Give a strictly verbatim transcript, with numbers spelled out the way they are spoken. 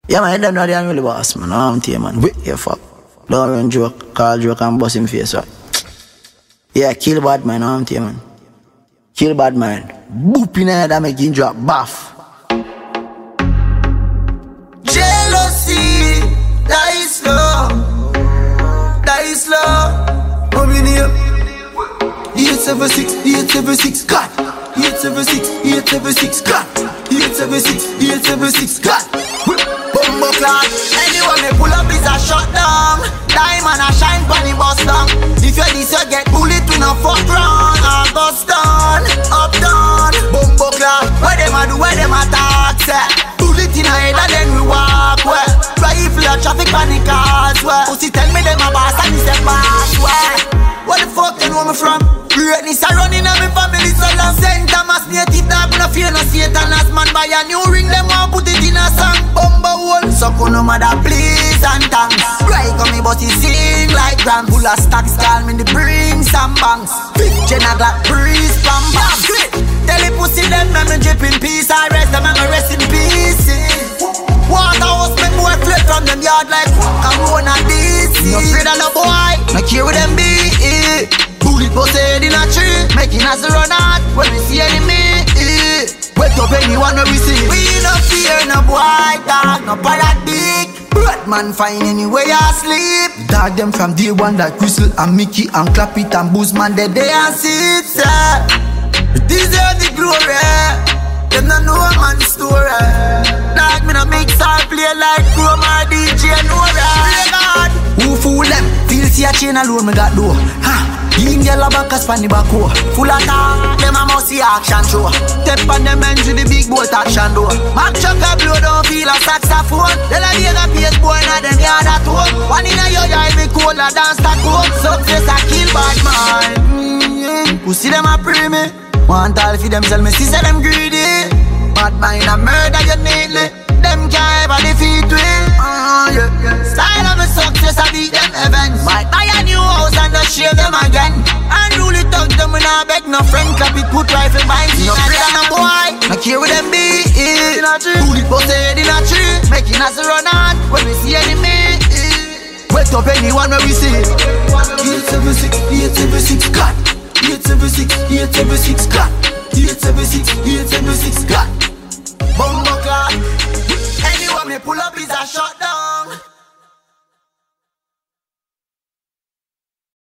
Yeah, man, them not the only boss, man. I'm here, man. Wait here, fuck. Don't run joke, call joke and bust him face, right? Yeah, kill bad man, I'm here, man. Kill bad man. Boop in the head and make him drop, baff. Jealousy, that is love. That is love. Come in here. eight seven six, eight seven six, cut. eight seven six, eight seven six, cut. eight seven six, eight seven six, cut. Bumbo clad. Anyone may pull up is a shot down. Diamond a shine bunny bust down. If you this you get bullet to no fuck round. Or bust down, up down. Bumbo clad. Where them a do, where them a talk, say. Bullet in a head and then we walk where. Rifle a traffic panic cars where. Pussy tell me them a boss and he say pass where. Where the fuck you know me from? Greatness a running on me family so long. Saint Thomas native dog, no fear no Satan. As man buy a new ring, them want put it in a song. Bumbo hole, so no matter please and thanks. Right on me but he sing like Ram. Full of stacks, call me the bring some banks. Big Jenna Glock breeze, bam bam. Tell the pussy them me drip in peace. I rest them and rest in peace. Waterhouse make boy flip from them yard like Corona D C. No afraid of no boy, no care with them be. Bullet posted in a tree, making us run out when we see enemy. Wait up anyone when we see. We no fear no boy, dog, no paradigm. Batman fine anywhere you sleep. Dog them from day one like Crystal and Mickey and Clap It and Boozman they day and sit. Deserve the glory. Them no know a man's story. Dog me no mix or play like Chrome or D J Nora. God, who fool them? Feel see a chain alone me got door. Ha. Yin yellow bankers pan the back row. Full of talk, them a must see action show. Step on them ends with the big boat action door. Mac chuck a blow don't feel a saxophone. Tell a nigga pace boy na them yard at home. One in a yo yard me cola dance stack home. Success a kill bad man. Mm-hmm. Who see them a pray me? Want all for them sell me see say them greedy. Bad mind a murder you neatly. Them can't ever defeat we. uh, yeah, yeah. Style of me success I beat them events. Might buy a new house and just share them again. And really talk them when I beg no friend. Clap it put rifle behind me. No afraid of no boy, no care with them be. Bullet posted in a tree, making us run out when we see enemy. Wait up anyone when we see. eight seven six, eight seven six, cut. eight seven six, eight seven six, cut. eight seven six, eight seven six, cut. Bumbo clad. Anyone me pull up is a shot down.